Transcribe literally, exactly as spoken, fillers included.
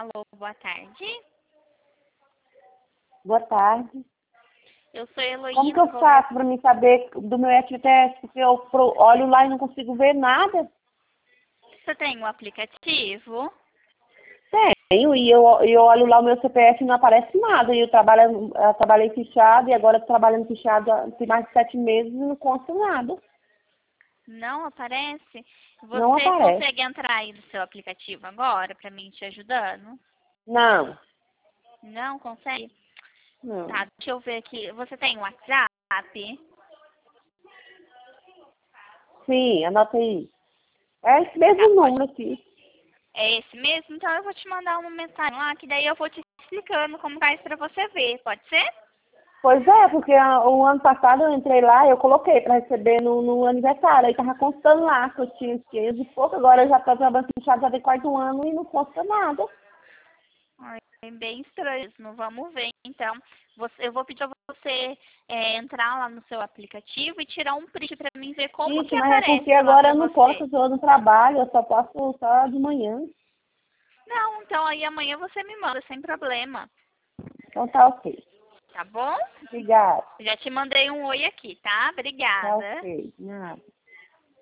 Alô, boa tarde. Boa tarde. Eu sou Heloísa. Como que eu faço para mim saber do meu F G T S? Porque eu pro- olho lá e não consigo ver nada. Você tem um aplicativo? Tenho, e eu, eu olho lá o meu C P F e não aparece nada. E eu, trabalho, eu trabalhei fichado e agora tô trabalhando fichado há- tem mais de sete meses e não consta nada. Não aparece? Não Você aparece. consegue entrar aí no seu aplicativo agora para mim te ajudando? Não, Não consegue? não. Tá, deixa eu ver aqui. Você tem um WhatsApp? Sim, anota aí. É esse Tá, mesmo pode. número aqui. É esse mesmo? Então eu vou te mandar uma mensagem lá, que daí eu vou te explicando como faz para você ver. Pode ser? Pois é, porque ah, o ano passado eu entrei lá e eu coloquei para receber no, no aniversário. Aí tava constando lá que eu tinha quinhentos e pouco, agora eu já tô trabalhando fichado já tem quarto ano e não consta nada. Ai, é bem estranho isso. Não vamos ver. Então, você, eu vou pedir a você é, entrar lá no seu aplicativo e tirar um print para mim ver como Isso, que mas é porque aparece lá agora para eu não posso, você. eu tô no trabalho, eu só posso só de manhã. Não, então aí amanhã você me manda sem problema. Então tá ok. Tá bom? Obrigada. Já te mandei um oi aqui, tá? Tá Obrigada. ok. Nada.